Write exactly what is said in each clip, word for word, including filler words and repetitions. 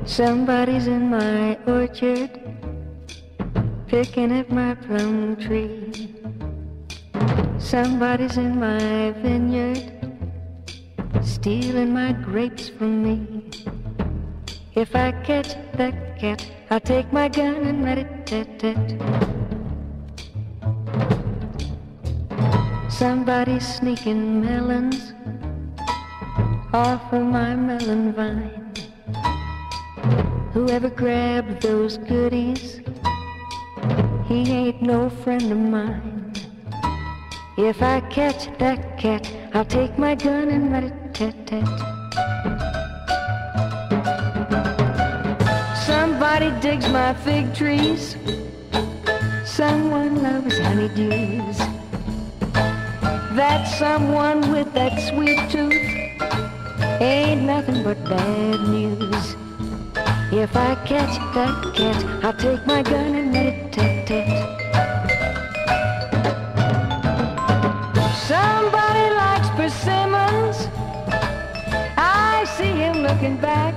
Somebody's in my orchard, picking at my plum tree. Somebody's in my vineyard, stealing my grapes from me. If I catch that cat, I'll take my gun and rat-a-tat-tat. Somebody's sneaking melons off of my melon vine. Whoever grabbed those goodies, he ain't no friend of mine. If I catch that cat, I'll take my gun and rat-a-tat-tat. Somebody digs my fig trees, someone loves honeydews. That someone with that sweet tooth ain't nothing but bad news. If I catch that cat, I'll take my gun and rat-a-tat-tat. Somebody likes persimmons, I see him looking back,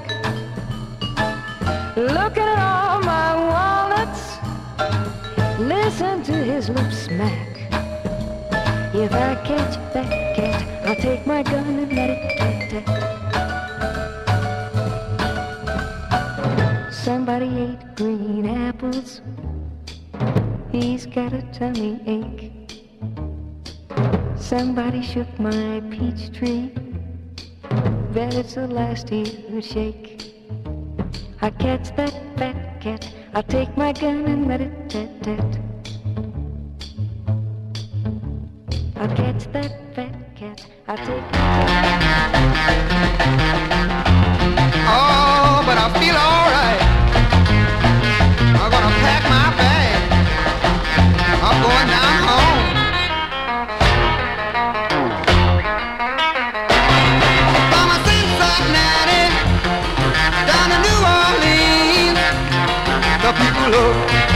looking at all my walnuts, listen to his lips smack. If I catch that cat, I'll take my gun and rat-a-tat-tat. Somebody ate green apples, he's got a tummy ache. Somebody shook my peach tree, bet it's the last he'll shake. I catch that fat cat, I'll take my gun and rat-a-tat-tat. I'll catch that fat cat, I'll take my gun. Oh, but I feel alright. I'm gonna pack my bag, I'm going down home. From a Cincinnati down to New Orleans, the people look,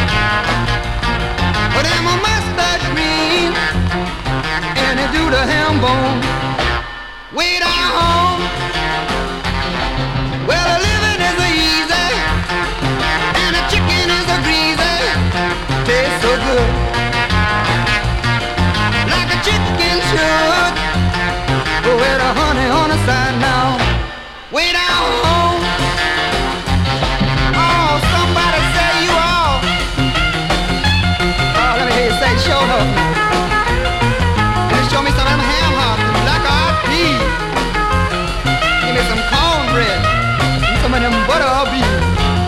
but them a mustache green, and they do the ham bone way down home. Well, the living is easy, and the chicken is a greasy, tastes so good, like a chicken should. Oh, with the honey on the side now, way down home. Oh, somebody say you all. Oh, let me hear you say, show up. Let me show me some of them ham hocks and black-eyed peas. Give me some cornbread, some of them butter beans.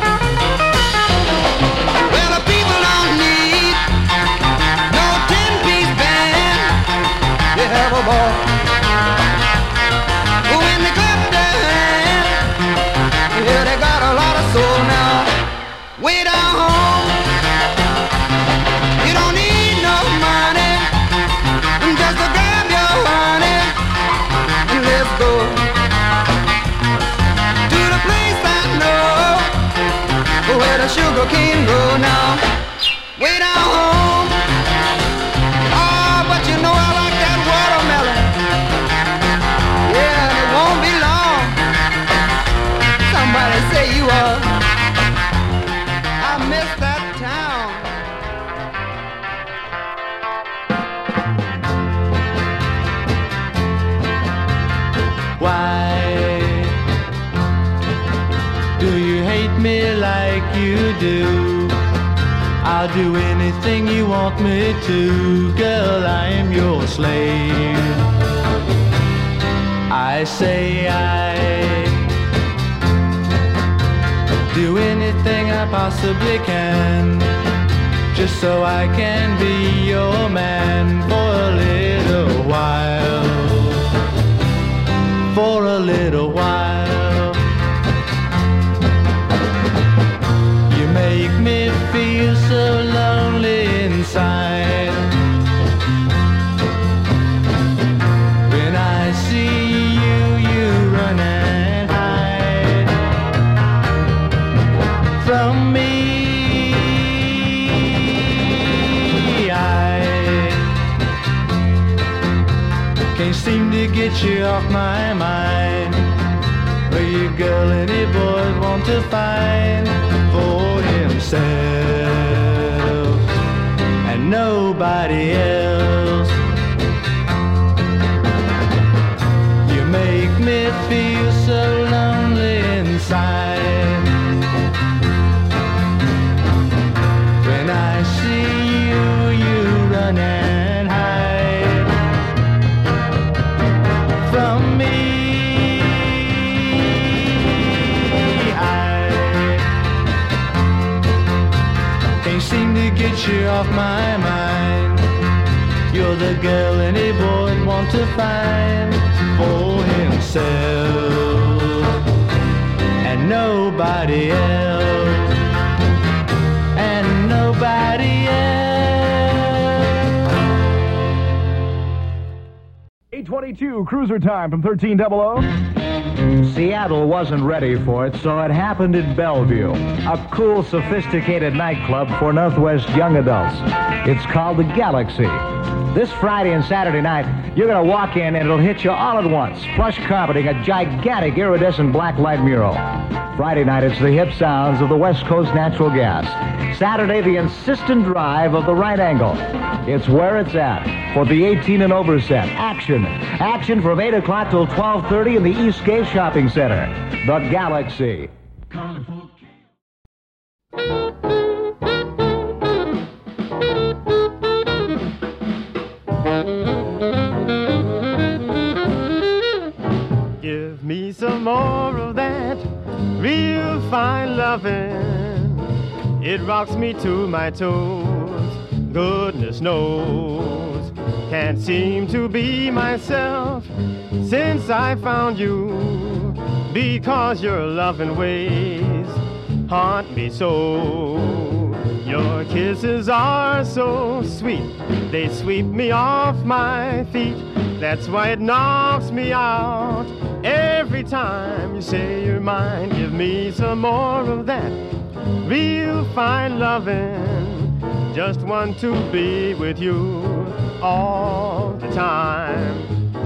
Well, the people don't need no ten-piece band. They have a ball. When they clap their hands, yeah, they got a lot of soul now. Way down home, you don't need no money, just to grab your honey and let's go to the place I know where the sugar cane grow now. Way down home. Oh, but you know I like that watermelon. Yeah, it won't be long. Somebody say you are. I miss that town. Why do you hate me like you do? I'll do anything you want me to. Girl, I am your slave. I say I do anything I possibly can, just so I can be your man for a little while. For a little while, you make me feel so lonely inside. When I see you, you run and hide from me. I can't seem to get you off my mind. a girl any boy want to find for himself and nobody else. You make me feel so lonely inside when I see you, you run and hide from me. Seem to get you off my mind. You're the girl any boy'd want to find for himself and nobody else, and nobody else. eight twenty-two Cruiser Time from thirteen hundred. Seattle wasn't ready for it, so it happened in Bellevue, a cool, sophisticated nightclub for Northwest young adults. It's called the Galaxy. This Friday and Saturday night, you're going to walk in and it'll hit you all at once. Plush carpeting, a gigantic iridescent black light mural. Friday night, it's the hip sounds of the West Coast Natural Gas. Saturday, the insistent drive of the Right Angle. It's where it's at for the eighteen and over set. Action. Action from eight o'clock till twelve thirty in the Eastgate Shopping Center. The Galaxy. Give me some more of that real fine loving. It rocks me to my toes. Goodness knows, can't seem to be myself since I found you, because your loving ways haunt me so. Your kisses are so sweet, they sweep me off my feet. That's why it knocks me out every time you say you're mine. Give me some more of that real fine loving. Just want to be with you all the time.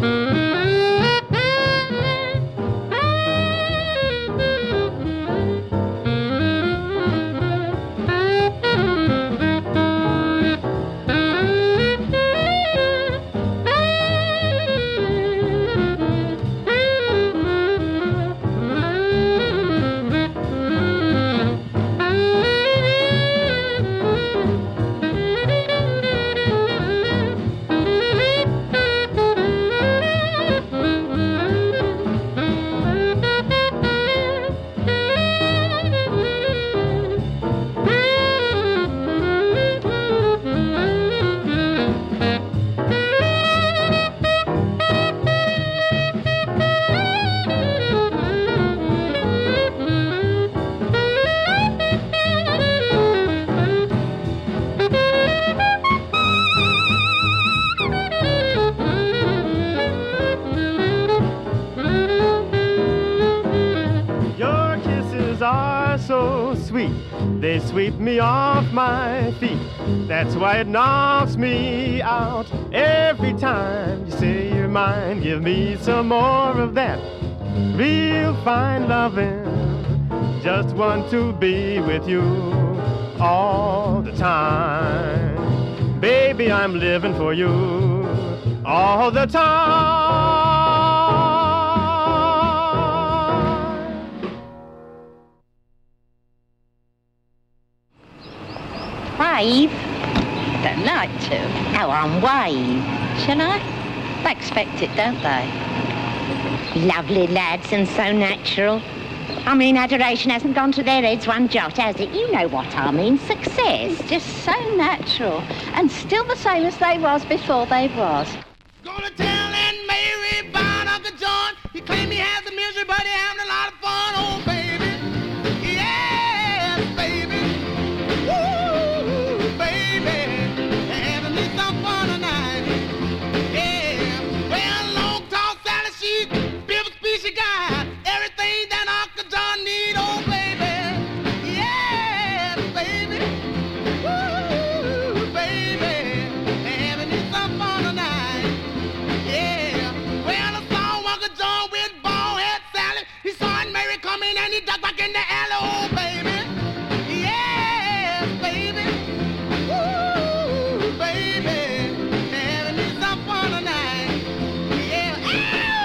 They sweep me off my feet. That's why it knocks me out every time you say you're mine. Give me some more of that real fine loving. Just want to be with you all the time. Baby, I'm living for you all the time. Wave? I don't like to. Oh, I'm wave. Shall I? They expect it, don't they? Lovely lads and so natural. I mean, adoration hasn't gone to their heads one jot, has it? You know what I mean. Success. Just so natural. And still the same as they was before they was. Gonna tell Aunt Mary about Uncle John. He claimed he has a misery, but he having a lot of fun. Oh, baby. Yes, baby. Woo, baby. Having me some fun tonight. Yeah. Well, long tall Sally, she's beautiful species guy. Everything that Uncle John need. Oh, baby. Yes, baby. Woo, baby. Having me some fun tonight. Yeah. Well, I saw Uncle John with bald head Sally. He saw and he ducked back in the alley, oh baby. Yes, baby. Ooh, baby. Having me some fun tonight. Yeah. Ow!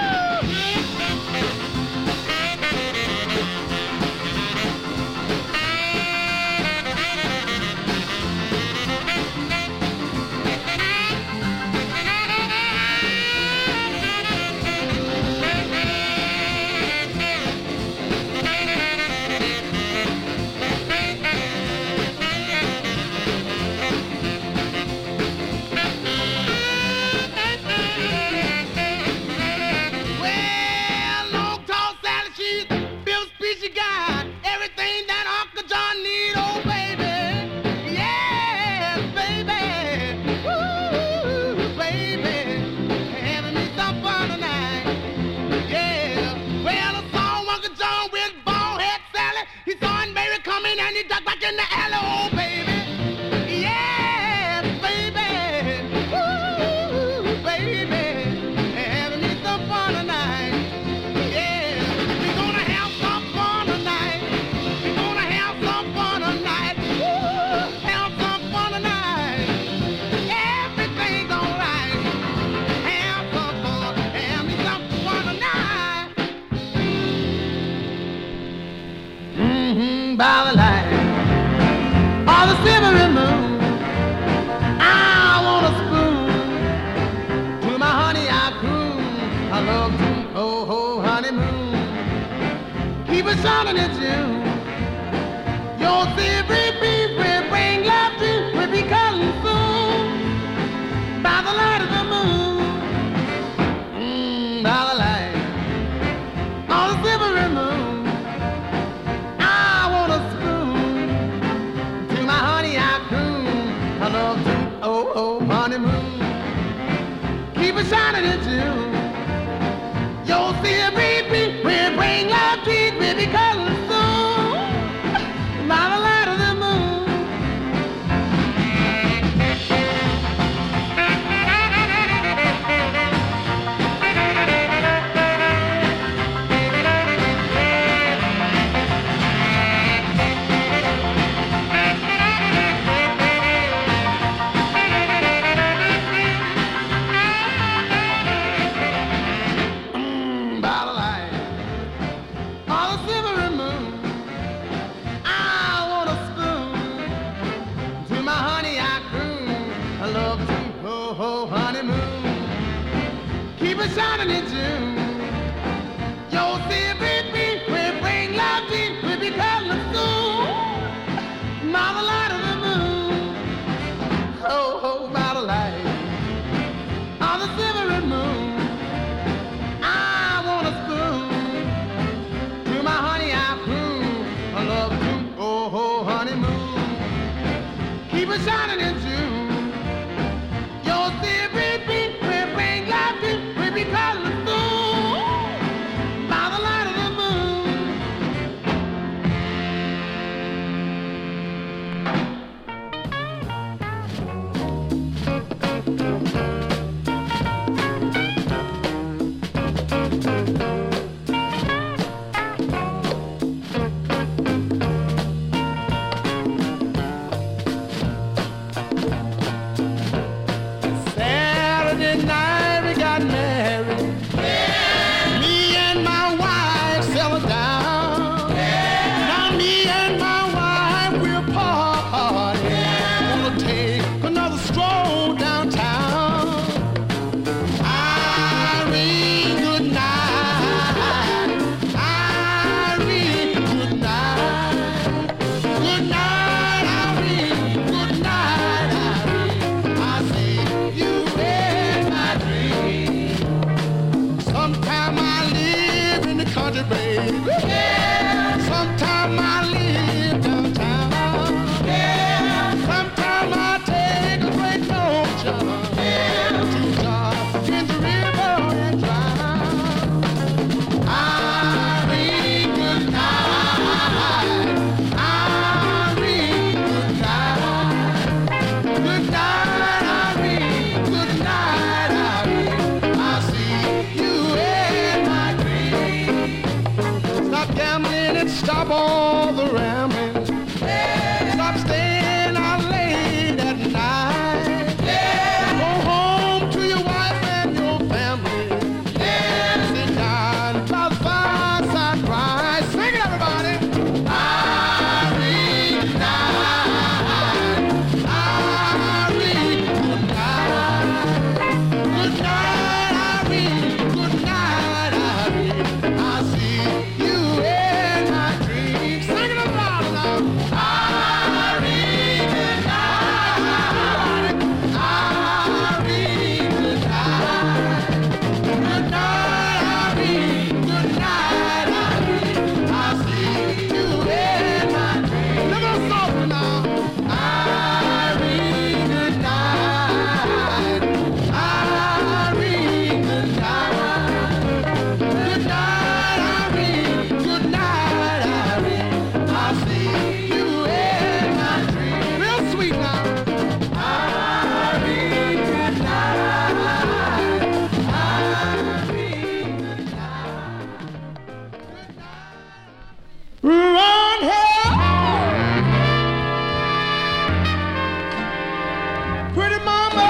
Well, long tall Sally, she's Bill Speechy guy. Everything that Uncle John need, oh baby. Yes, baby. Ooh, baby. Having me some fun tonight. Yeah. Well, I saw Uncle John with bald head Sally. He saw Aunt Mary coming and he ducked back in the alley, oh baby. Yes, baby. Ooh, baby. Having me some fun tonight. Yeah. We're gonna have some fun tonight. We're gonna have some fun tonight. Ooh, have some fun tonight. Everything's alright. Have some fun. Have me some fun tonight. Mm-hmm, by the light of the silvery moon, I want a spoon. To my honey I croon. I love to, oh, oh, honeymoon. Keep it shining at you. Your silvery beat will bring love to, will be coming soon. By the light of the moon, mm, by the light of the silvery moon, I want a spoon. To my honey I croon. I love to, oh, oh, honeymoon. Keep it shining at you. Your silvery beat will bring love to, will be coming soon. By the light of the moon. Mm, by the light of the silvery moon, I want a spoon. To my honey I croon. I love to, oh, oh, honeymoon. Keep it shining in June. Your silvery beat will bring love to, will be coming soon. By the light of the moon. Oh, oh, by the light of the silvery moon, I want a spoon. To my honey I croon. I love to, oh, oh, honeymoon. Keep it shining in June. Your silvery beat will bring love to, will be coming soon. By the light of the moon. Stop all the rambling. Yeah. Stop staying out late at night. Yeah. Go home to your wife and your family. Yeah. Sit down by the fireside cry. Sing it, everybody. Irene, good night. Irene, good night. Good night, Irene. Good night, Irene. I see you in my dreams. Sing it aloud now. Irene, good night. Irene, good night. Good night, Irene. Good night, Irene. I see you in my dreams. Little softer now. Irene, good night. Irene, good night. Good night, Irene. Good night, Irene. I see you in my dreams. Real sweet now. Irene, good night. Irene, good night. Run here, pretty mama.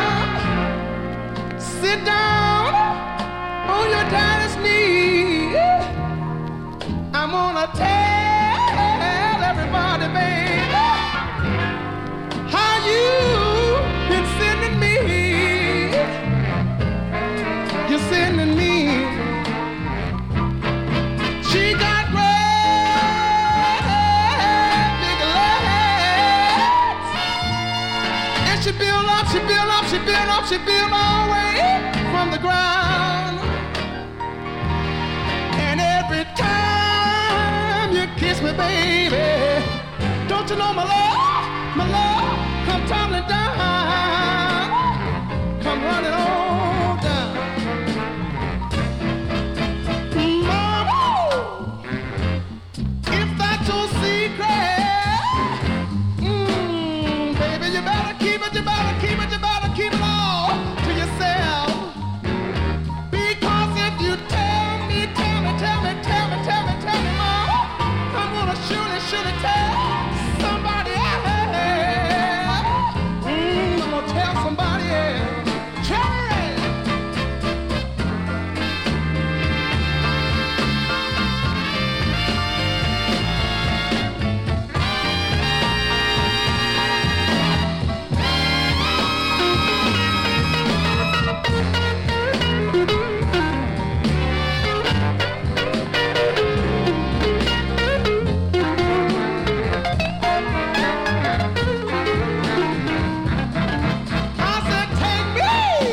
Sit down on your daddy's knee. I'm gonna tell everybody, baby, how you been sending me. You're sending me. She got great big legs, and she built up, she built up, she built up, she built all the way from the ground. And every time you kiss me, baby, don't you know my love, my love, come tumbling down, come running on down. Mama, if that's your secret, mm, baby, you better keep it, you better keep it, you better keep it all to yourself. Because if you tell me, tell me, tell me, tell me, tell me, tell me, mama, I'm gonna surely, surely tell somebody else. Mm, I'm gonna tell somebody else. Cherry! I said, take me,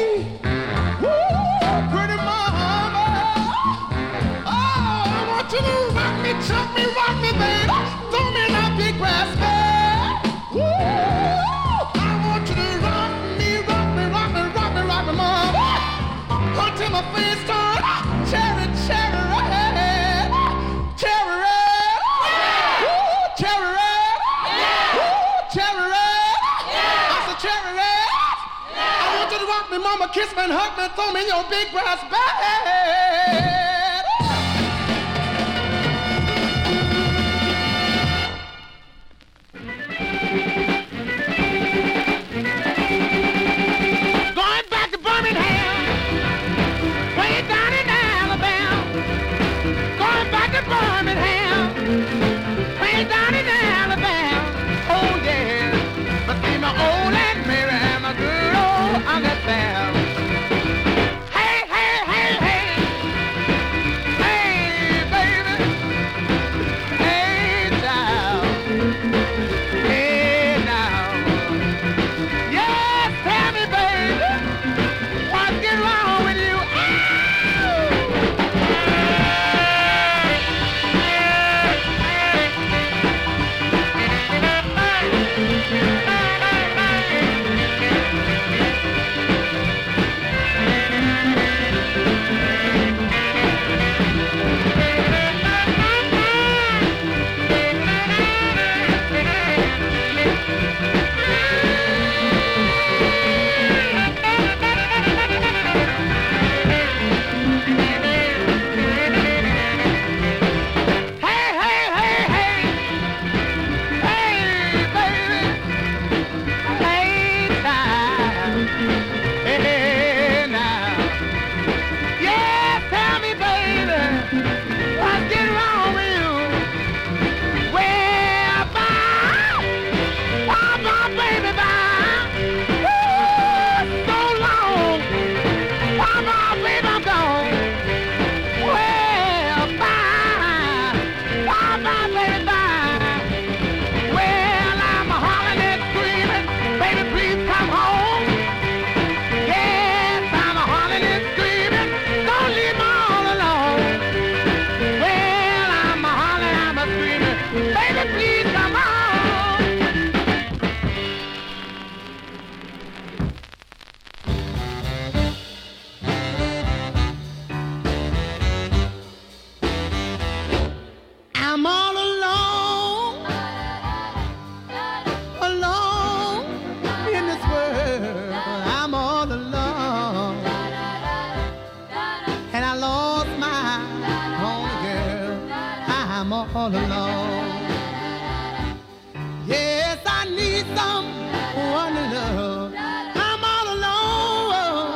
woo, pretty mama. Oh, I want you to rock me, chuck me, rock me, baby. Throw me in that big grass bed. Woo, I want you to rock me, rock me, rock me, rock me, rock me, mama. Until my face turn cherry, cherry red, cherry red, woo, cherry red, woo, cherry red. I said cherry red. I want you to rock me, mama, kiss me and hug me and throw me in your big grass bed. Going back to Birmingham, way down in Alabama. Going back to Birmingham, way down in Alabama. Oh yeah, but see my old Aunt Mary and my good old Uncle Sam. Hey, hey, hey, hey. someone to love. I'm all alone,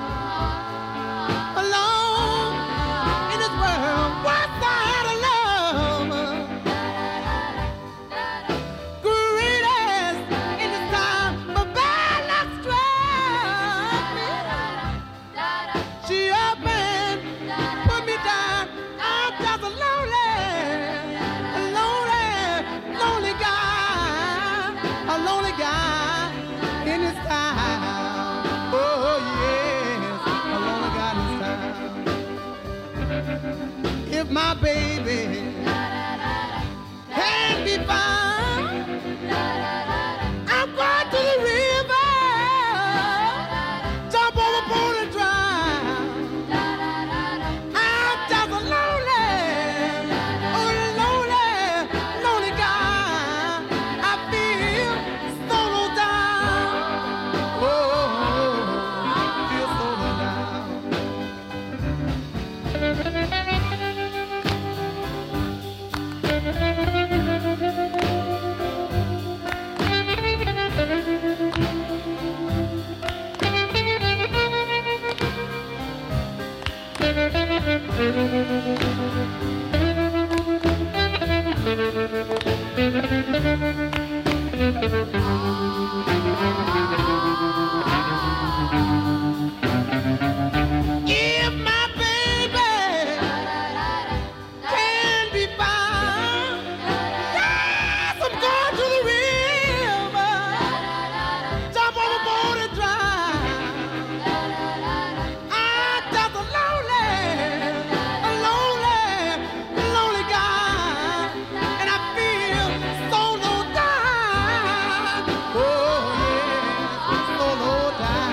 alone in this world. What's I had to love? Greatest in this time, but bad luck struck me. She up and put me down. I'm just a lonely, a lonely, lonely guy, a lonely guy in this town. Oh yes, a lonely guy in this town. If my baby can be found, I'm going to the river, jump overboard and drown. I'm just a lonely, oh lonely, lonely guy. I feel so low down. Oh, I feel so low down. If my baby can be found, yes, I'm going to the river, jump overboard and drown. I'm just a lonely, a lonely, lonely guy, and I feel so low down. Oh yeah, so low down.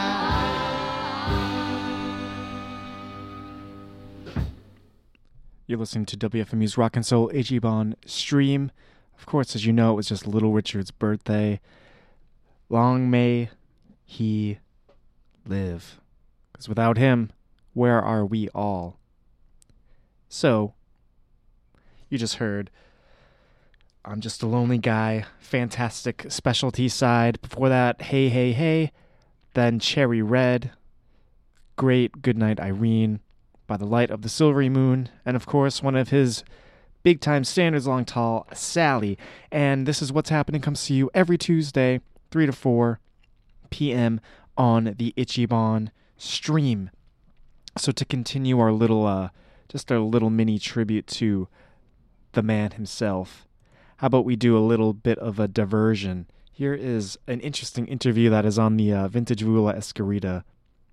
You're listening to W F M U's Rock and Soul Ichiban stream. Of course, as you know, it was just Little Richard's birthday. Long may he live. Because without him, where are we all? So, you just heard I'm Just a Lonely Guy, fantastic specialty side. Before that, Hey Hey Hey. Then Cherry Red, great Goodnight Irene, By the Light of the Silvery Moon, and of course one of his big-time standards, Long Tall, Sally. And This Is What's Happening comes to you every Tuesday, three to four p.m. on the Ichiban stream. So to continue our little, uh, just our little mini tribute to the man himself, how about we do a little bit of a diversion? Here is an interesting interview that is on the uh, Vintage Vula Escarita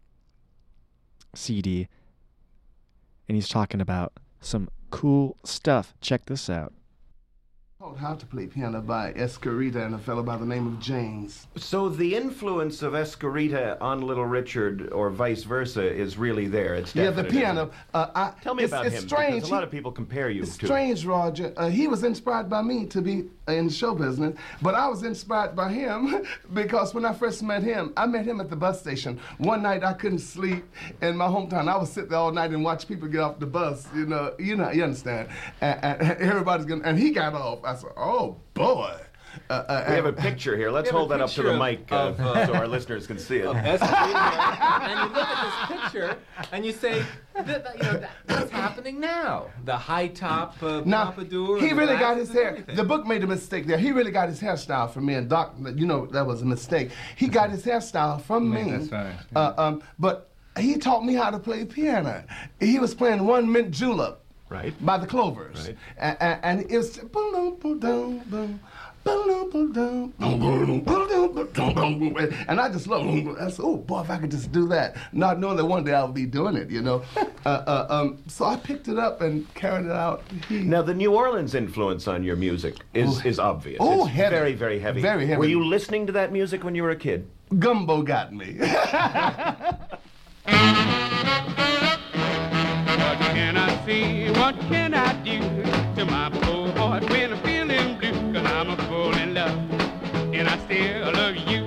C D. And he's talking about some cool stuff. Check this out. Taught How to Play Piano by Escarita and a fellow by the name of James. So the influence of Escarita on Little Richard, or vice versa, is really there. It's Yeah, the definite, piano. isn't it? Uh, I, Tell me it's, about it's him, strange. because a lot of people compare you It's to strange, Roger. Uh, he was inspired by me to be in show business, but I was inspired by him because when I first met him, I met him at the bus station. One night I couldn't sleep in my hometown. I would sit there all night and watch people get off the bus. You know, you know, you understand. And, and everybody's gonna, and he got off. I said, oh boy. Uh, uh, We have a picture here. Let's We have hold a that up to picture the of- mic uh, of, uh, so our listeners can see it. of Escarita, and you look at this picture and you say, that, that, you know, that, that's happening now. The high top uh, Now, pompadour. he and really got glasses his and hair. everything. The book made a mistake there. He really got his hairstyle from me, and Doc, you know, that was a mistake. He got his hairstyle from Yeah, me. that's right. Uh, um, but he taught me how to play piano. He was playing One Mint Julep. Right. By the Clovers. Right. And, and, and it was boom, boom, boom, boom. And I just love it. I said, oh, boy, if I could just do that. Not knowing that one day I would be doing it, you know. Uh, uh, um, so I picked it up and carried it out. He, Now, the New Orleans influence on your music is, Oh, is obvious. oh, it's heavy. very, very heavy. Very heavy. Were you listening to that music when you were a kid? Gumbo got me. What can I see? What can I do to my poor heart when I'm feeling blue? Cause I'm a fool in love, and I still love you.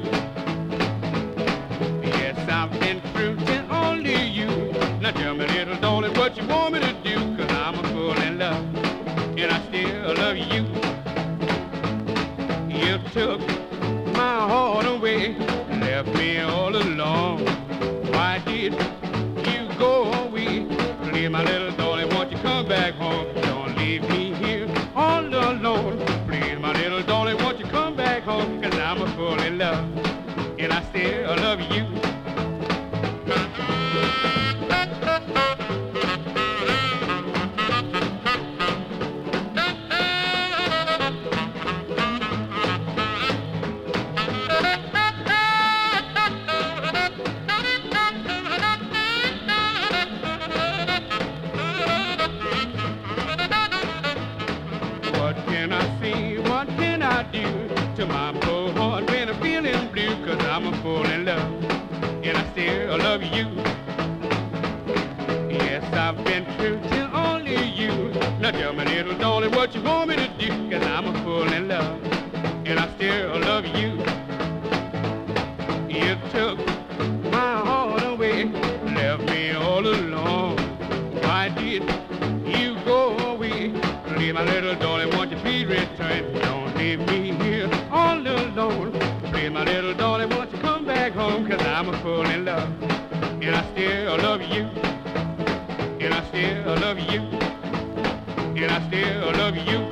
Yes, I've been true to only you. Now tell me, little darling, what you want me to do? Cause I'm a fool in love, and I still love you. You took left me all alone. Why did you go away? Please, my little darling, won't you come back home? Don't leave me here all alone. Please, my little darling, won't you come back home? Cause I'm a fool in love, and I still love you. What can I say? What can I do to my poor heart when I'm feeling blue? Cause I'm a fool in love, and I still love you. Yes, I've been true to only you. Now tell me, little darling, what you want me to do? Cause I'm a fool in love, and I still love you. You took my heart away, left me all alone. Why did you go away? Please, my little darling, won't you please return? Don't leave me here all alone. Please, my little darling, won't you come back home? Cause I'm a fool in love, and I still love you. And I still love you. And I still love you.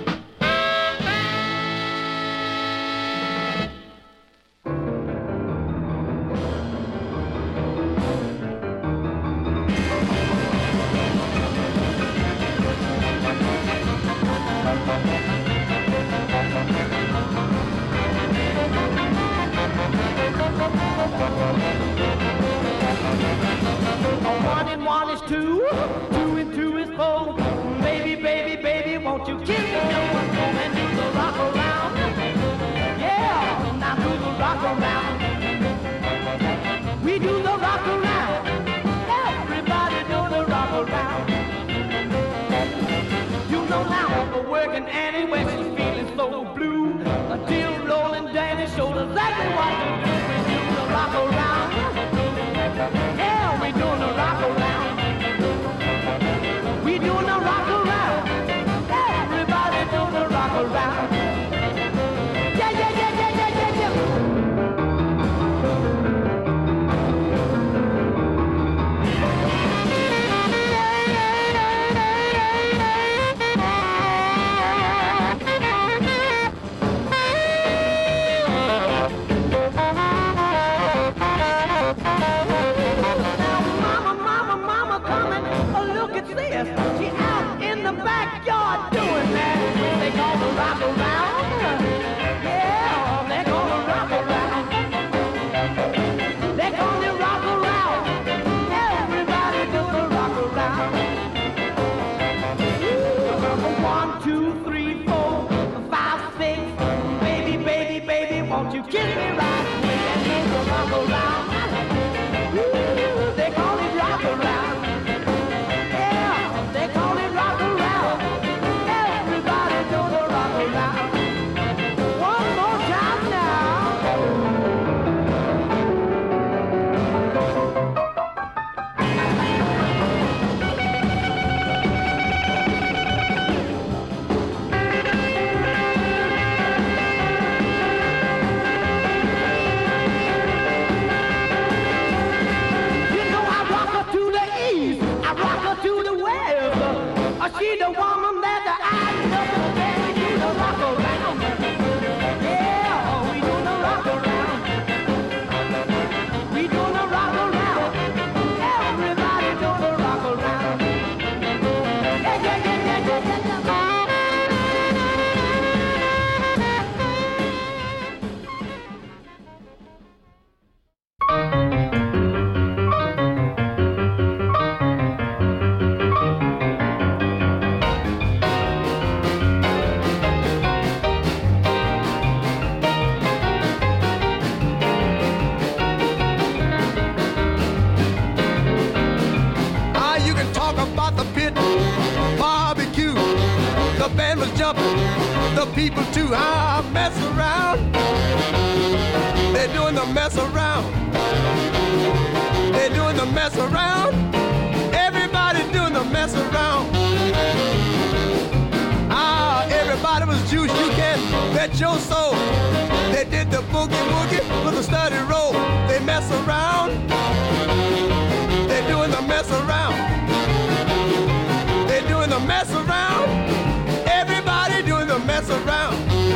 One and one is two, two and two is four. Baby, baby, baby, won't you kiss me and do the rock around? Yeah, now do the rock around. We do the rock around. Everybody do the rock around. You know now we're working anyway, she's feeling so blue. Until Rolling Danny showed us exactly what to do. We do the rock around. Yeah, we doing the rock around. We doing the rock around. Everybody doing the rock around. Yeah, yeah, yeah, yeah, yeah, yeah, yeah. She out in the backyard doing that. They call the rock around. Yeah, they call the rock around. They call the rock around. Everybody do the rock around. One, two, three, four, five, six. Baby, baby, baby, won't you kiss me right? And do the rock around. They call it rock around. They call it rock around. Everybody do the rock around. One more time now. You know I rock her to the east, I rock her to the west. She the woman that I love, and we do the rock around. Yeah, we do the rock around. We do the rock around. Everybody do the rock around. Yeah, yeah, yeah, yeah, yeah, yeah, the people too high mess around. They're doing the mess around. They're doing the mess around. Everybody's doing the mess around. Ah, everybody was juice. You can Bet your soul. They did the boogie woogie with a study roll. They mess around. They're doing the mess around. They're doing the mess around. Everybody doing the mess around.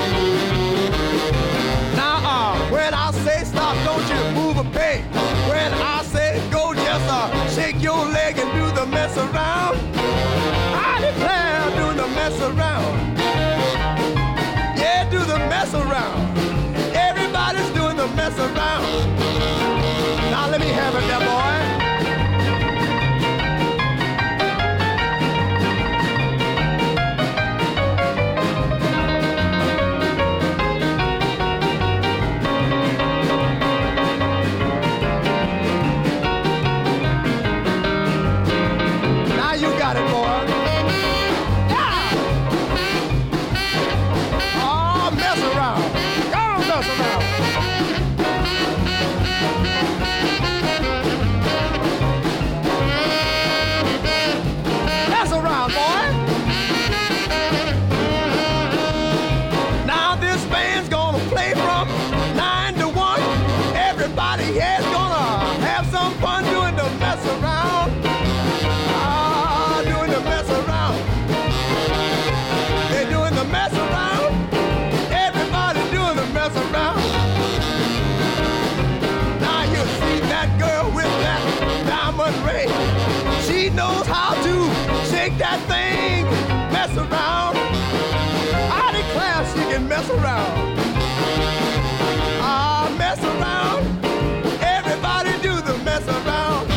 Now, uh, when I say stop, don't you move a peg. When I say go, just uh, shake your leg and do the mess around. I declare, doing the mess around. Yeah, do the mess around. Everybody's doing the mess around. Now let me have it there, boy. She knows how to shake that thing, mess around. I declare she can mess around. Ah, mess around. Everybody do the mess around.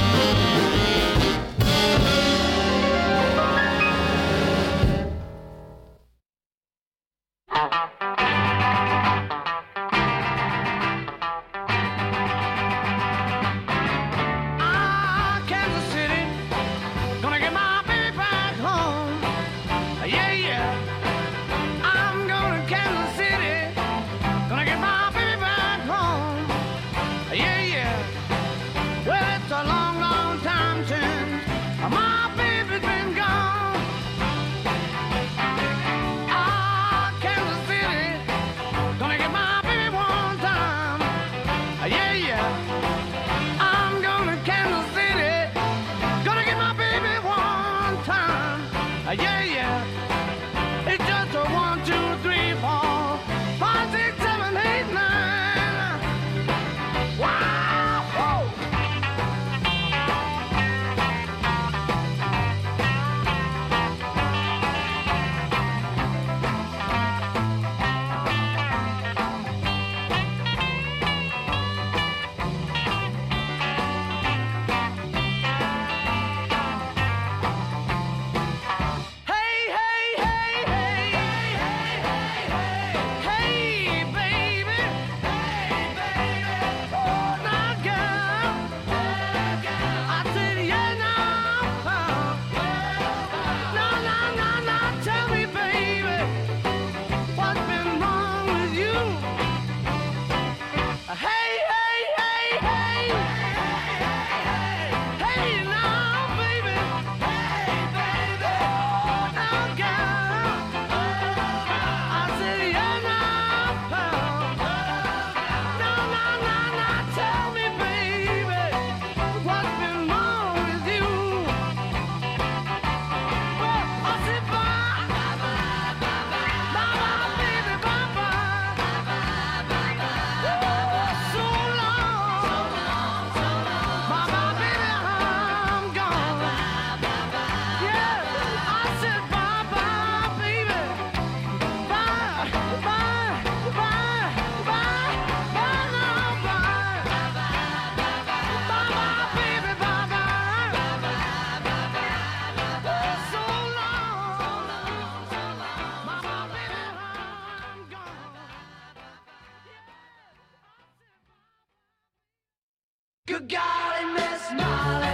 Good golly, Miss Molly,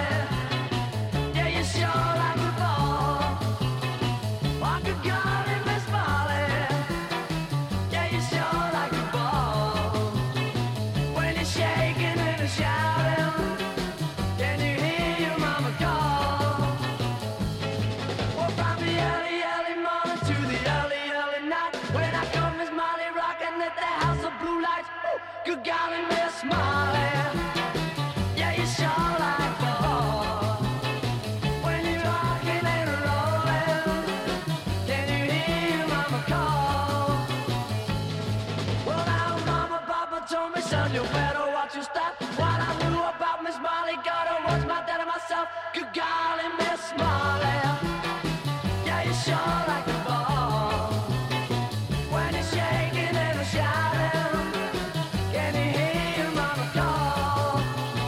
yeah, you sure like the ball. Oh, good golly, Miss Molly, yeah, you sure like the ball. When you're shaking and you're shouting, can you hear your mama call? Well, from the early, early morning to the early, early night, when I come, Miss Molly, right. Good golly, Miss Molly, yeah, you sure like the ball. When you're rocking and rolling, can you hear your mama call? Well, now Mama, Papa told me, son, you better watch your step. What I knew about Miss Molly, gotta watch my dad and myself. Good golly, Miss Molly, yeah, you sure like the ball. When you're shaking and shouting, can you hear your mama call?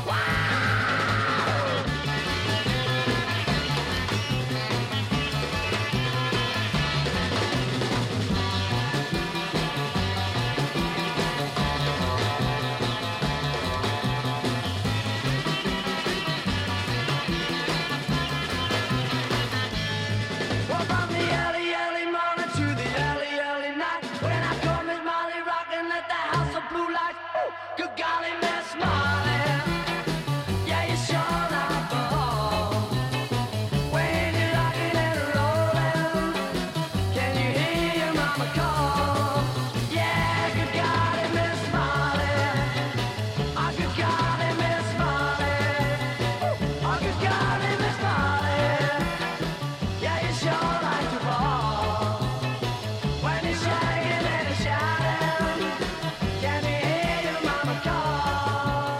Well, from the early, early morning to the early, early night, when I call Miss Molly rockin' at the house of blue lights. Ooh, good golly, Miss Molly, yeah, you sure like the hall. When you're rockin' and rollin', can you hear your mama call? Yeah, good golly, Miss Molly, oh, good golly, Miss Molly, oh, good golly, Miss Molly. Yeah, you sure like to ball. When you're shaking and shouting, can you hear your mama call?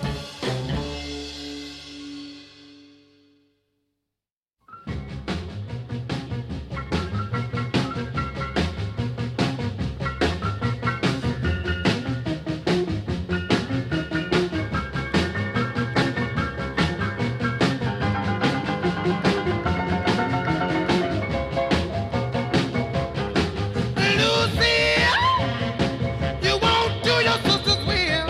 You won't do your sister's will.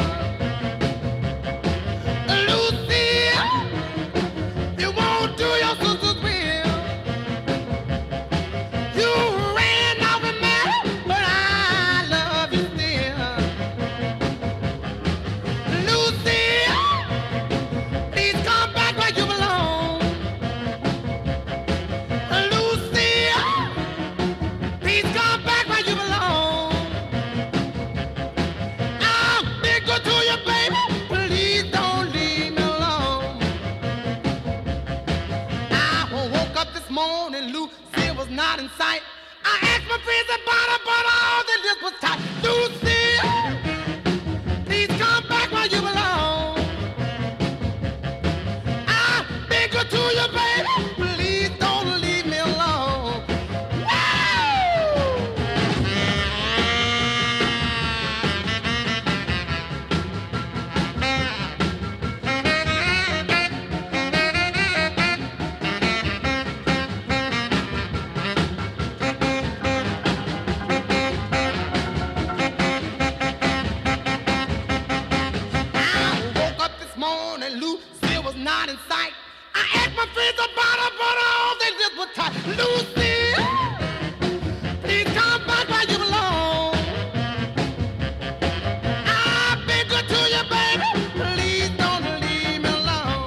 Lucy, you won't do your sister's will. You ran off and married, but I love you still. Lucy, please come back where you belong. Lucy, please come back where you belong. I'll be good to you, baby. Please don't leave me alone. I woke up this morning, Lucy was not in sight. I asked my friends about her, but all they did was tight. Lucy, please come back where you belong. I'll be good to you, baby. Please don't leave me alone. I woke up this morning, Lucy was not in sight. I asked my friends about her, but all they did was tight. Lucy, please come back where you belong. I've been good to you, baby. Please don't leave me alone.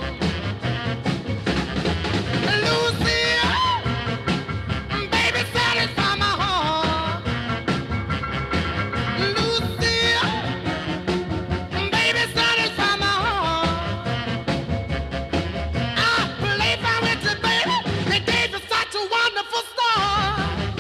Lucy, baby, satisfy my heart. Lucy, baby, satisfy my heart. I play fine with you, baby. The days are such a wonderful start.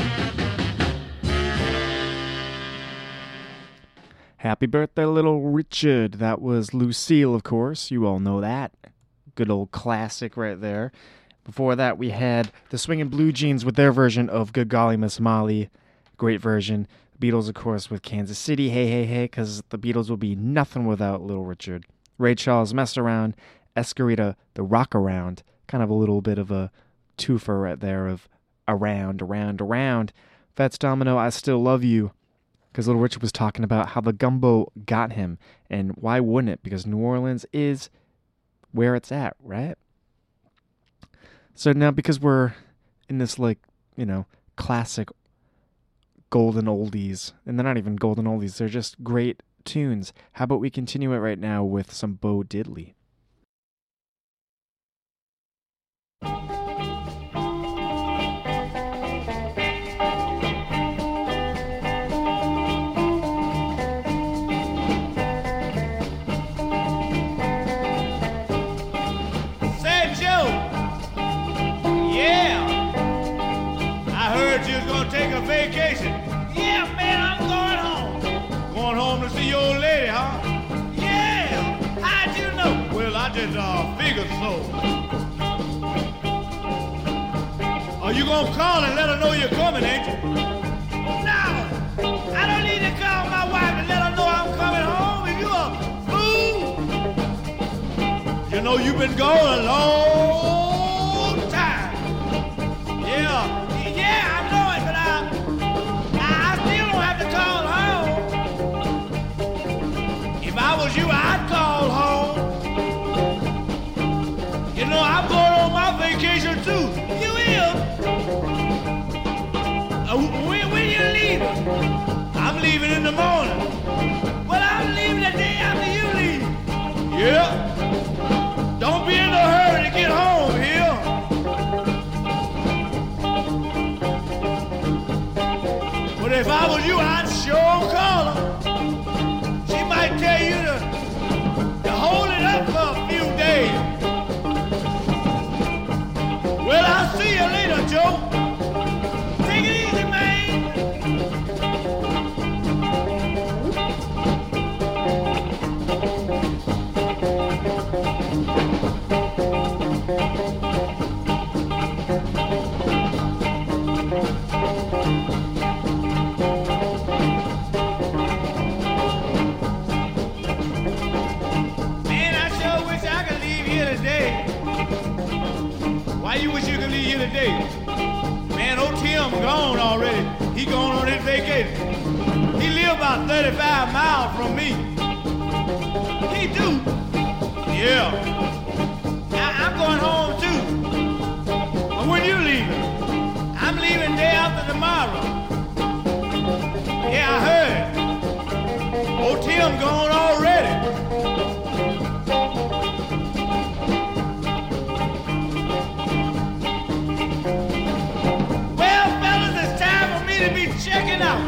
Happy birthday, little Richard. That was Lucille, of course. You all know that. Good old classic right there. Before that, we had the Swingin' Blue Jeans with their version of Good Golly Miss Molly. Great version. Beatles, of course, with Kansas City. Hey, hey, hey, because the Beatles will be nothing without Little Richard. Ray Charles, Mess Around. Escarita, The Rock Around. Kind of a little bit of a twofer right there of around, around, around. Fats Domino, I Still Love You. Because Little Richard was talking about how the gumbo got him. And why wouldn't it? Because New Orleans is where it's at, right? So now, because we're in this, like, you know, classic golden oldies, and they're not even golden oldies, they're just great tunes. How about we continue it right now with some Bo Diddley? gonna call and let her know you're coming, ain't you? No, I don't need to call my wife and let her know I'm coming home. If you a fool, you know you've been gone a long time. Yeah, yeah, I know it, but I, I, I still don't have to call home. If I was you, I'd call home. You know, I'm going on my vacation too. You will? Uh, when, when you leaving? I'm leaving in the morning. Well, I'm leaving the day after you leave. Yeah. Don't be in a hurry to get home here. But if I was you, I'd sure call her. She might tell you to, to hold it up for a few days. Well, I'll see you later, Joe. Take it easy, man. Man, I sure wish I could leave here today. Why you wish you could leave here today? Man, old Tim gone already. He gone on his vacation. He live about thirty-five miles from me. He do? Yeah. I, I'm going home too. But when you leaving? I'm leaving day after tomorrow. Yeah, I heard. Old Tim gone already. To be checking out.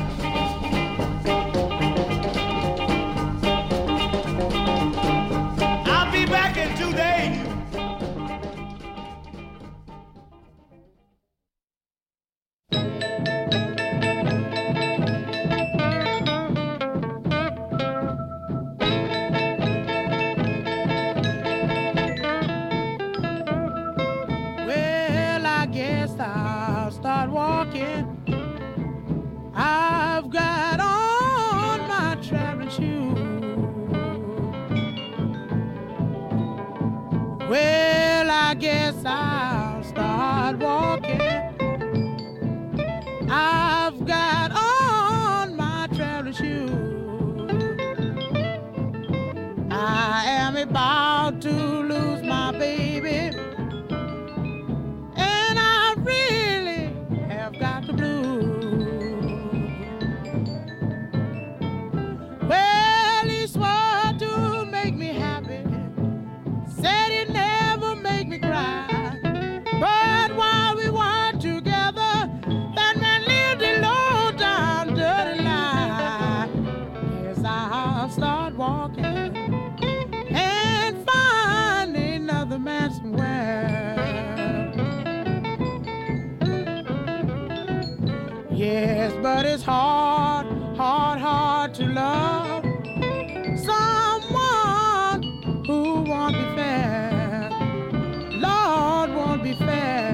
I'll be back in two days. Well, I guess I'll start walking. I've got on my traveling shoes. Well, I guess I'll start walking. I've got on my traveling shoes. I am about to lose my baby, and I really have got the blues. Well, he swore to make me happy, said he'd never make me cry. But while we were together, that man lived a low down dirty lie. Yes, I'll start walking and find another man somewhere. Yes, but it's hard, hard, hard to love someone who won't be fair. Lord won't be fair.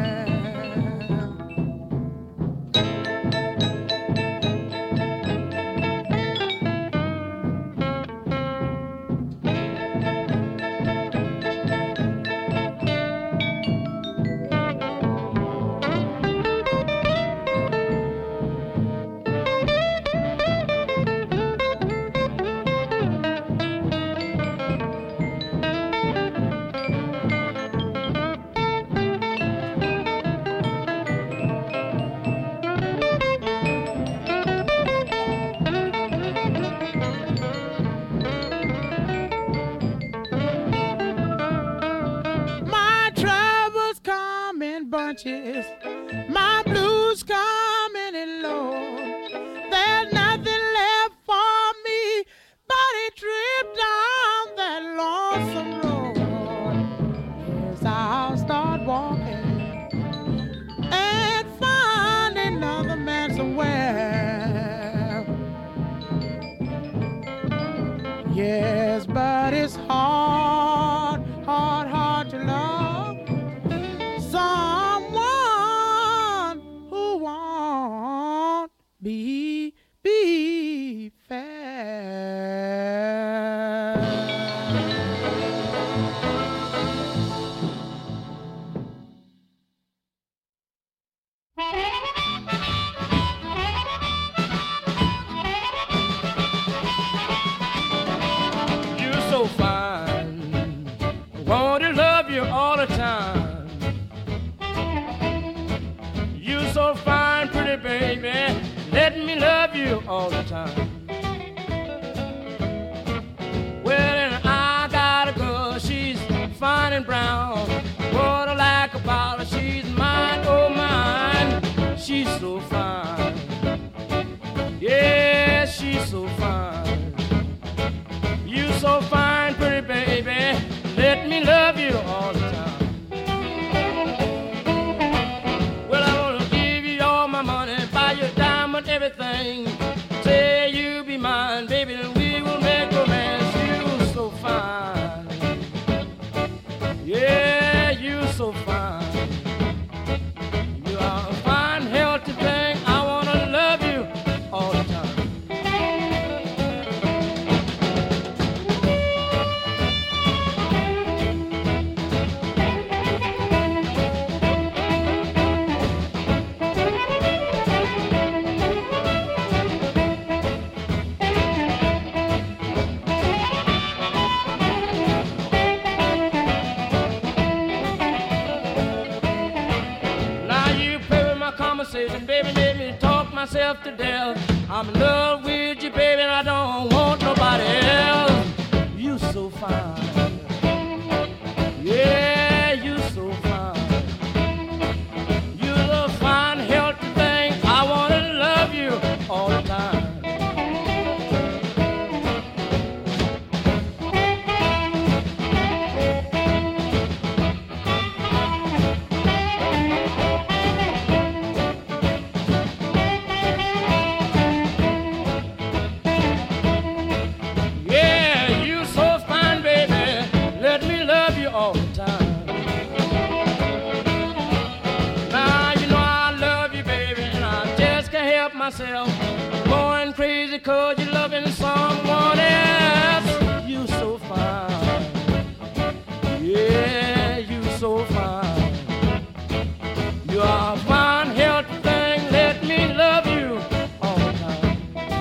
Bunches. My blues coming in low. There's nothing left for me but a trip down that lonesome road. Yes, I'll start walking and find another man somewhere. Yes, but it's hard, hard, hard to love someone so fine. I want to love you all the time. You so fine, pretty baby. Let me love you all the time. Well, and I got a girl, she's fine and brown. What I like about her, she's mine, oh mine. She's so fine. Yeah, she's so fine. You so fine, pretty baby. Let me love you all the time. Well, I wanna give you all my money, buy you diamond, everything. Say you be mine, baby, and we will make romance. You so fine. Yeah, you so fine. You are a fine, healthy thing. I wanna love you all the time. Conversation, baby, made me talk myself to death. I'm in love with you, baby, and I don't want nobody else. You so fine. Yeah, you so fine. You're a fine, healthy thing. I want to love you all the time. Myself going crazy cause you're loving someone else. You so fine. Yeah, you so fine. You are a fine, healthy thing. Let me love you all the time.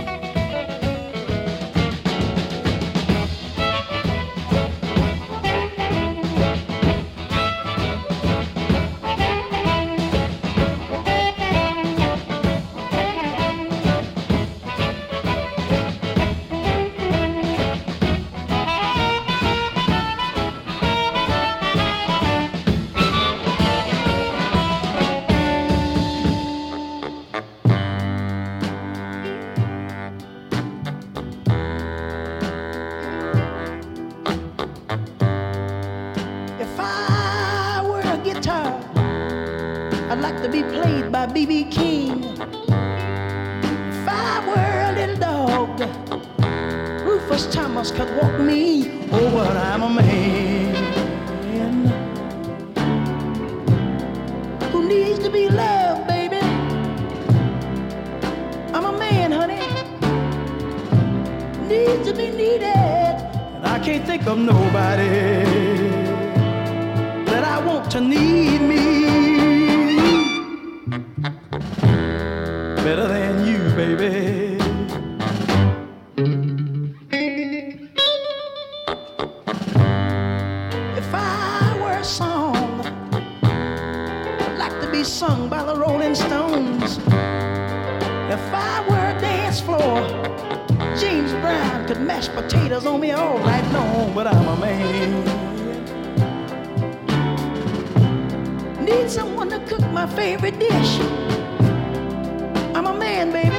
B B King. If I were a little dog, Rufus Thomas could walk me. Oh, but I'm a man who needs to be loved, baby. I'm a man, honey, needs to be needed. And I can't think of nobody that I want to need me better than you, baby. If I were a song, I'd like to be sung by the Rolling Stones. If I were a dance floor, James Brown could mash potatoes on me all night long. But I'm a man, need someone to cook my favorite dish. I'm a man, baby,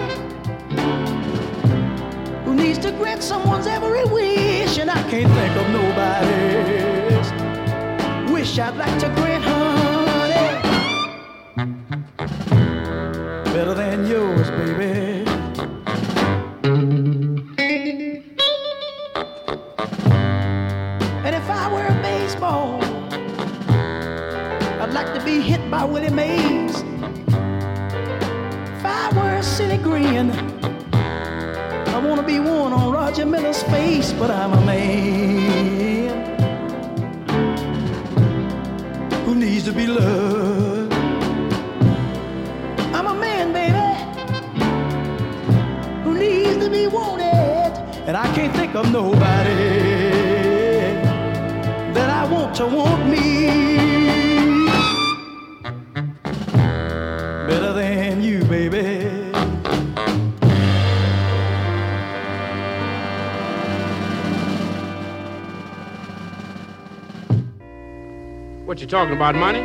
who needs to grant someone's every wish. And I can't think of nobody's wish I'd like to grant, honey, better than yours, baby. And if I were a baseball, I'd like to be hit by Willie Mays. City grin, I wanna be one on Roger Miller's face. But I'm a man who needs to be loved. I'm a man, baby, who needs to be wanted. And I can't think of nobody want you, want me better than you, baby. What you talking about, money?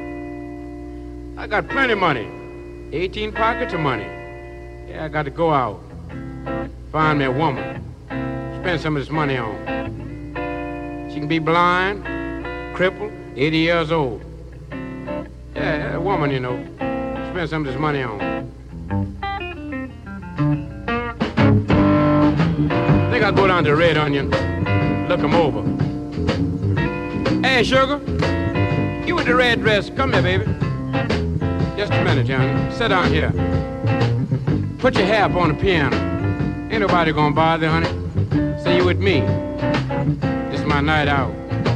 I got plenty of money. eighteen pockets of money. Yeah, I got to go out. Find me a woman. Spend some of this money on. She can be blind, crippled, eighty years old. Yeah, a woman, you know. Spend some of this money on. I think I'll go down to Red Onion, look him over. Hey, sugar, you with the red dress. Come here, baby. Just a minute, Johnny. Sit down here. Put your hair up on the piano. Ain't nobody gonna bother, honey. Say you with me. This is my night out.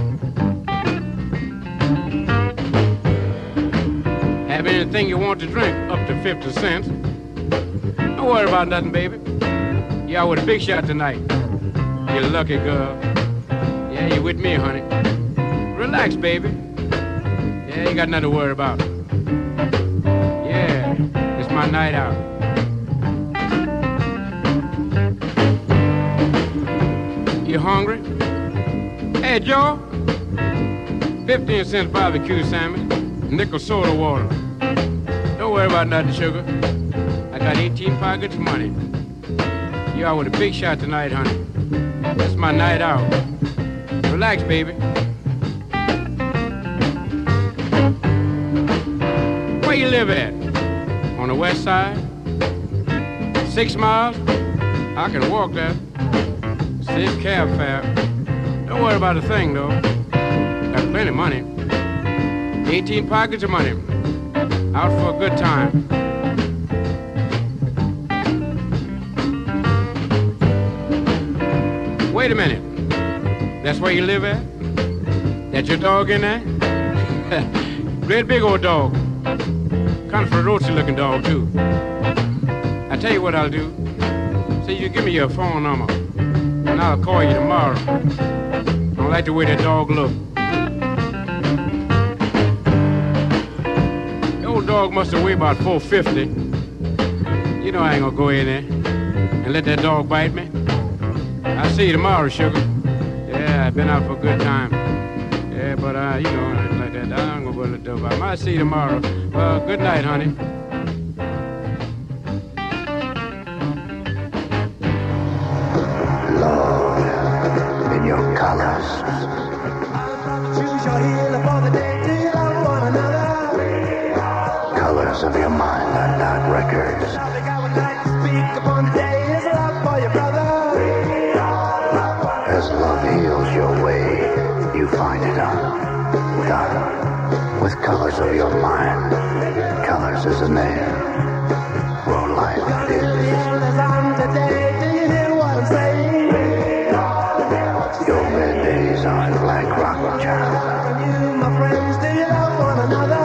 Have anything you want to drink up to fifty cents. Don't worry about nothing, baby. You out with a big shot tonight. You lucky girl. Yeah, you with me, honey. Relax, baby. Yeah, you got nothing to worry about. Yeah, it's my night out. You hungry? Hey, Joe. fifteen cents barbecue sandwich, nickel soda water. Don't worry about nothing, sugar. I got eighteen pockets of money. You out with a big shot tonight, honey. That's my night out. Relax, baby. Where you live at? On the west side? Six miles? I can walk there. Save cab fare. Don't worry about a thing, though. Got plenty of money. eighteen pockets of money. Out for a good time. Wait a minute. That's where you live at? That's your dog in there? Great big old dog. Kind of ferocious looking dog, too. I tell you what I'll do. Say you give me your phone number, and I'll call you tomorrow. I don't like the way that dog look. The old dog must have weighed about four fifty. You know I ain't gonna go in there and let that dog bite me. I'll see you tomorrow, sugar. Yeah, I've been out for a good time. Yeah, but, uh, you know, like that, I'm gonna go let the dog bite me. I'll see you tomorrow. Well, good night, honey. Love in your colors. Choose your healer for the day till you love one another. Colors of your mind on Dot Records. I think I would like to speak upon the day is love for your brother. As love heals your way, you find it on Dot. With colors of your mind. Colors is the name. Where life is. Your red days on Black Rock, child. My friends, do you love one another?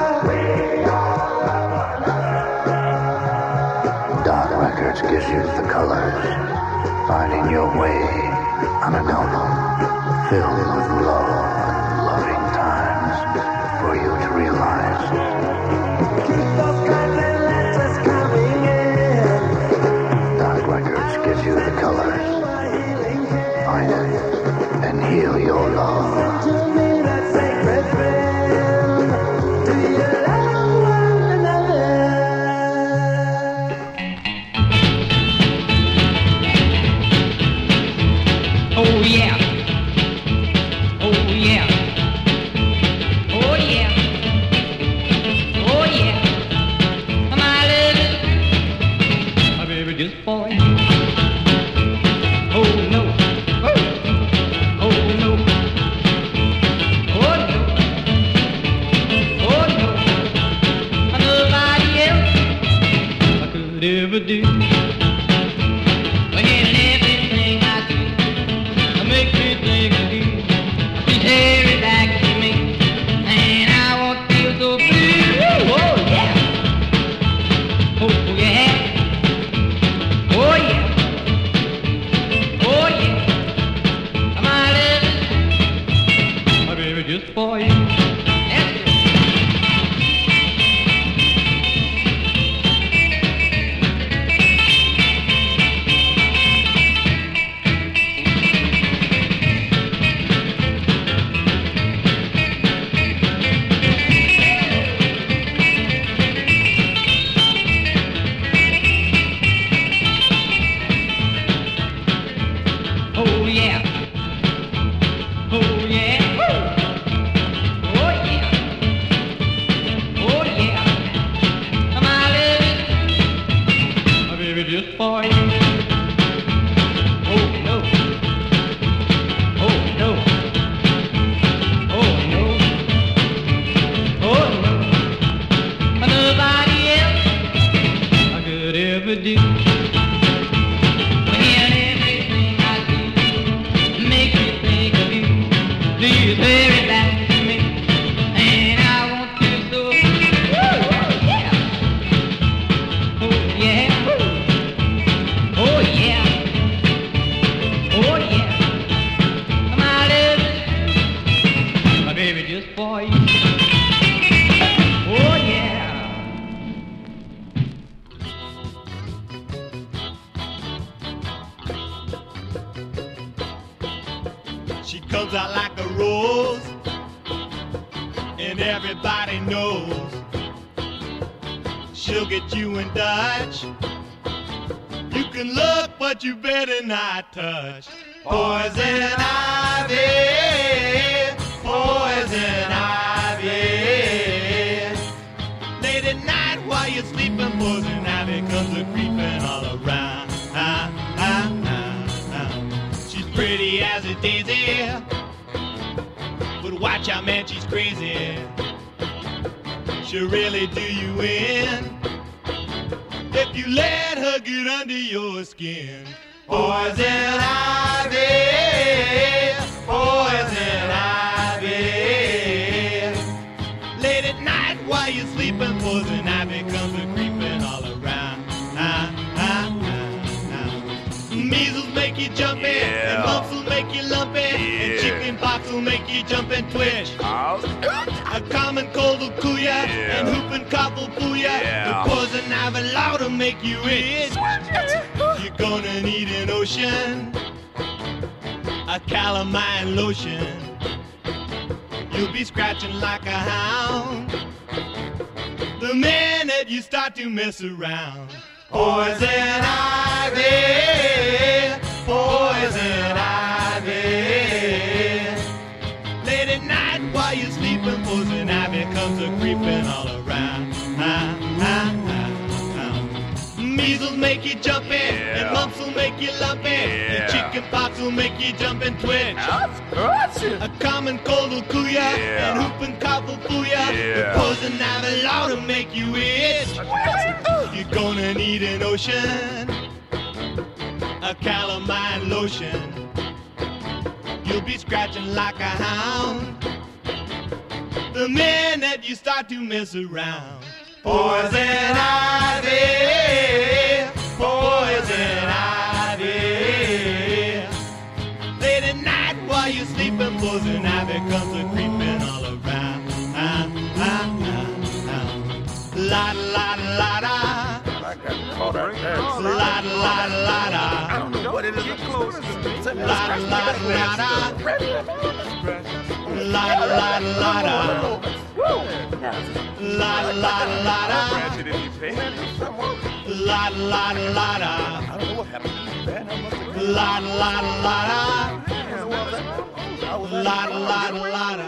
Dot Records gives you the colors, finding your way on an album filled with love and loving times for you to realize. Keep those kindly letters coming in. Dot Records gives you the colors. Find it and heal your love. To me, that sacred friend. Do you love one another? Oh yeah. Oh yeah. Oh yeah. Oh yeah. My love, my baby, just for you. She comes out like a rose, and everybody knows she'll get you in Dutch. You can look, but you better not touch. Poison ivy, poison ivy. Late at night while you're sleeping, poison ivy comes a creeping all around. Ah, ah, ah, ah. She's pretty as a daisy, but watch out, man, she's crazy. She'll really do you in if you let her get under your skin. Poison ivy, poison ivy. Late at night while you're sleeping, poison ivy comes a creeping all around. Ah, ah, ah, ah. Measles make you jumpy, yeah. And mumps will make you lumpy, yeah. And chicken pox will make you jump and twitch. Oh. A common cold will cool ya, yeah. And whooping cough will fool ya. Yeah. The poison ivy loud will make you itch. You're gonna need an ocean, a calamine lotion. You'll be scratching like a hound the minute you start to mess around. Poison ivy, poison ivy. Late at night while you're sleeping, poison ivy comes a creeping all around. Ah, ah, ah, ah. Measles make you jumpy, yeah. And mumps will make you lumpy, yeah. And chicken pox will make you jump and twitch. A common cold will cool ya, yeah. And whooping cough will fool ya, yeah. The poison ivy law to make you itch. You're gonna need an ocean, a calamine lotion. You'll be scratching like a hound the minute you start to mess around. Poison ivy, poison ivy. Late at night while you're sleeping, poison ivy comes a creeping all around. Ah, ah, ah, ah. La la la la. La la la la la. I don't know what it is. Get close to me. La la la la. La la la la. La la la la. La la la la. I don't know what happened. La la la la. La la la la.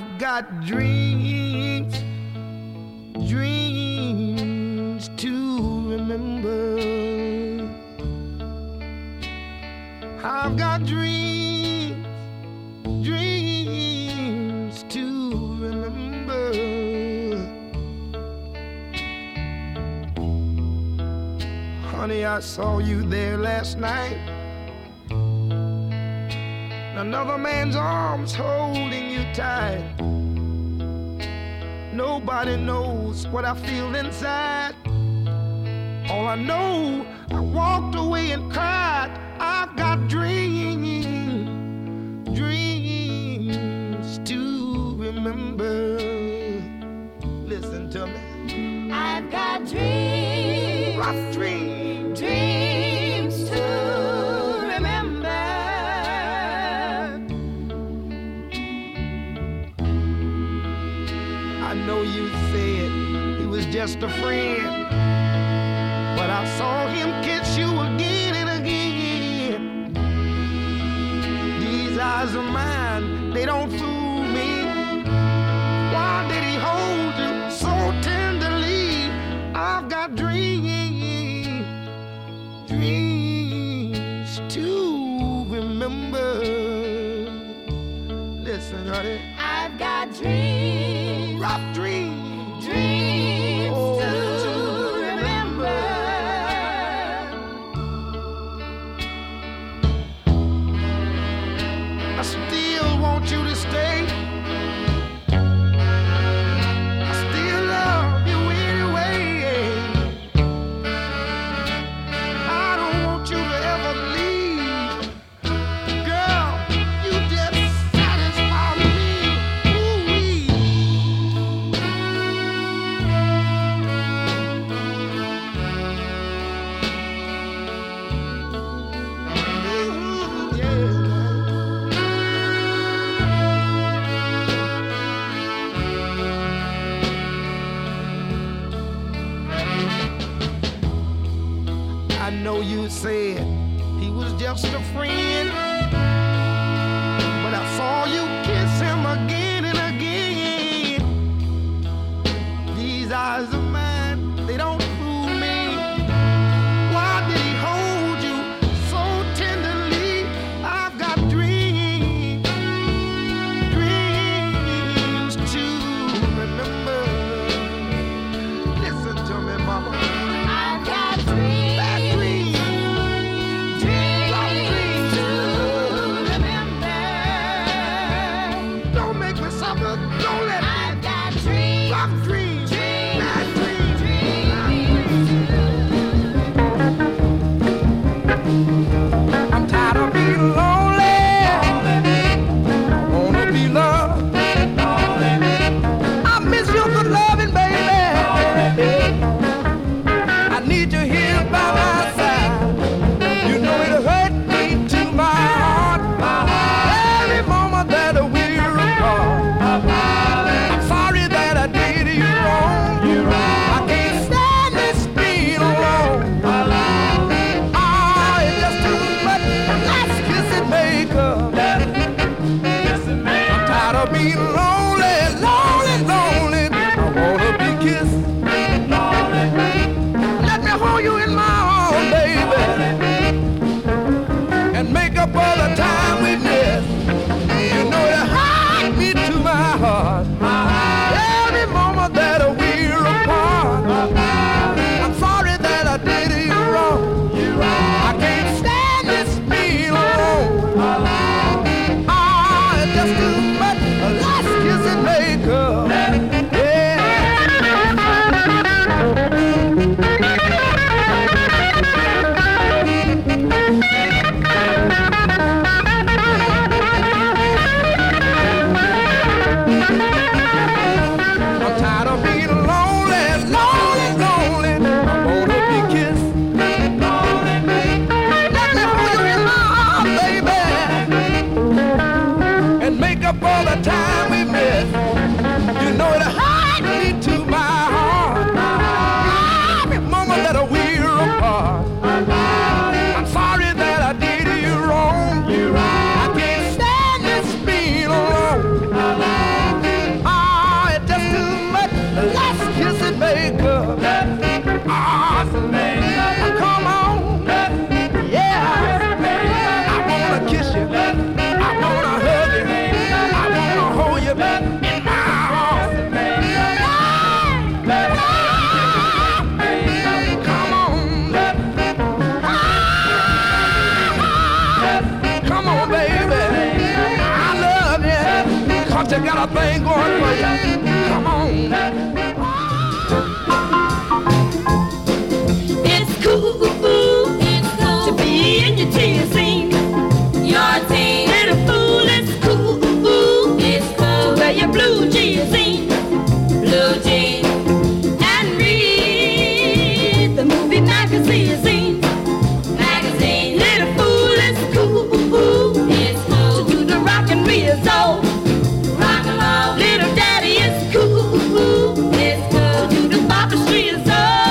I've got dreams, dreams to remember. I've got dreams, dreams to remember. Honey, I saw you there last night. Another man's arms holding you tight. Nobody knows what I feel inside. All I know, I walked away and cried. I've got dreams, dreams to remember. Listen to me. I've got dreams, rough dreams, dreams to remember. I know you said he was just a friend, but I saw him kiss you again and again. These eyes of mine, they don't fool me. Why did he hold you so tenderly? I've got dreams, dreams to remember. Listen, honey. I've got dreams, rough dreams, dreams oh, to remember. I still want you to stay. I still love you anyway. I don't want you to ever leave. Girl, you just satisfy me. Ooh-wee. Ooh, yeah. I know you said he was just a friend, but I saw you kiss him again and again. These eyes of mine, they don't fool me. Why did he hold you so tenderly? I've got dreams, dreams to remember. Listen to me, mama. I've got dreams, Bad dreams. dreams to remember. Don't make me suffer. Don't let me. I've got dreams, Rough dreams. Bad dreams. I'm tired of being lonely. I wanna be loved. I miss your good loving, baby. I need you here by my side. You know it hurt me to my heart. Every moment that we're apart. I'm sorry that I did you wrong. a thing going for you. Come on. It's cool, it's cool to be in your teen scene. Your teen little fool, it's cool, it's cool to wear your blue jeans in, blue jeans, and read the movie magazine, magazine. Little fool, it's cool, it's cool to do the rock and roll, rock and roll. Little daddy is cool, it's cool to do the Barbra Streisand.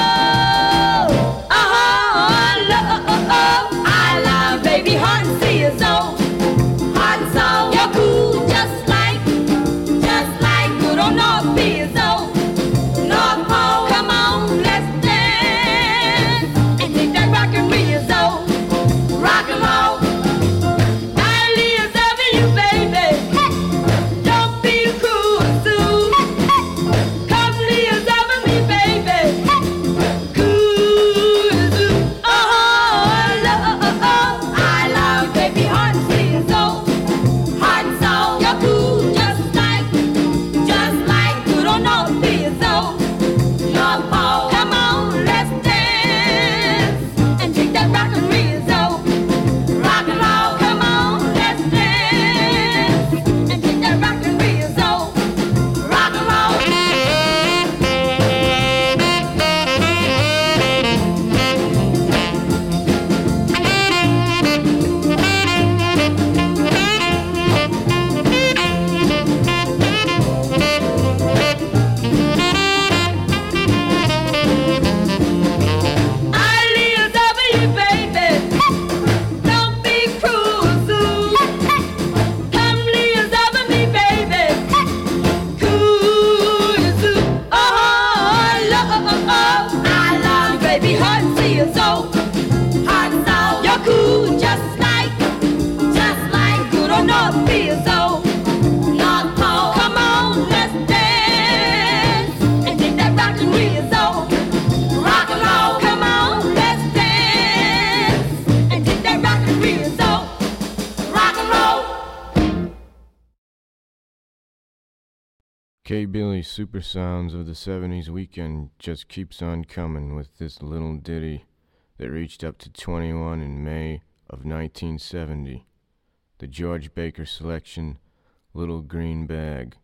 K-Billy's super sounds of the seventies weekend just keeps on coming with this little ditty that reached up to twenty-one in May of nineteen seventy. The George Baker selection, Little Green Bag.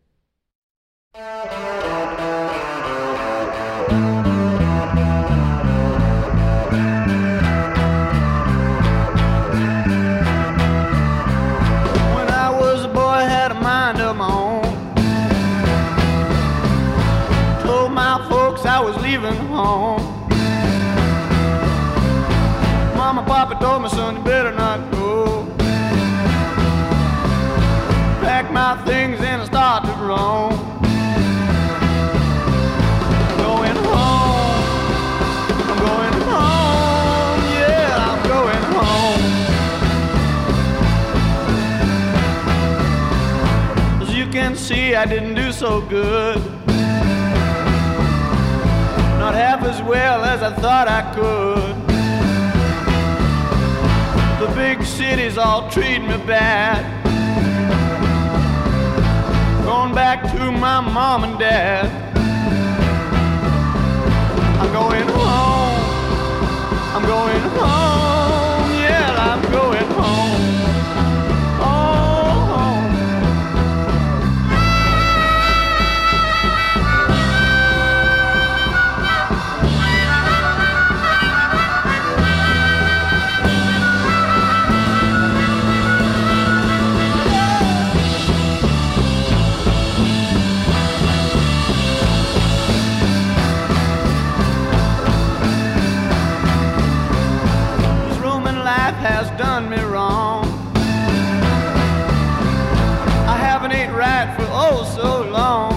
When I was a boy, I had a mind of my own. Told my folks I was leaving home. Mama, Papa told me, son, you better not go. Pack my things and I start to roam. Going home, I'm going home, yeah, I'm going home. As you can see, I didn't do so good. Not half as well as I thought I could. The big cities all treat me bad. Going back to my mom and dad. I'm going home, I'm going home, yeah, I'm going home. Has done me wrong. I haven't ate right for oh so long.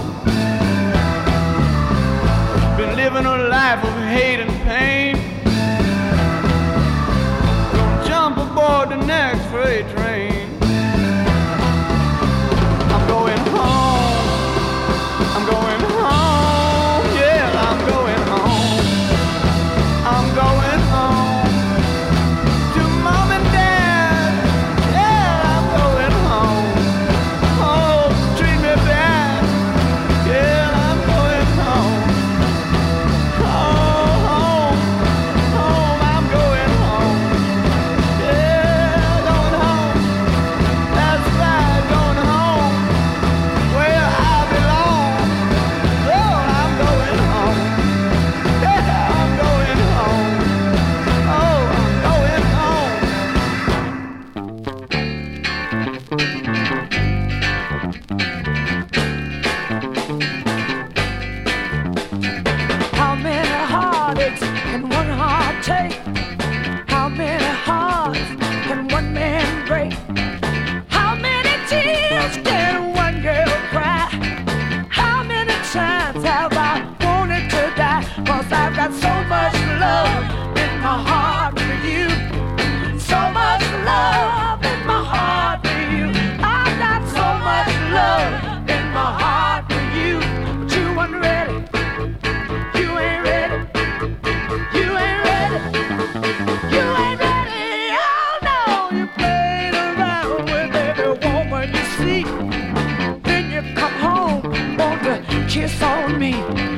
Been living a life of hate and pain. Gonna jump aboard the next freight train. I'm going home, I'm going home, yeah, I'm going home. I'm going home. Bad. me.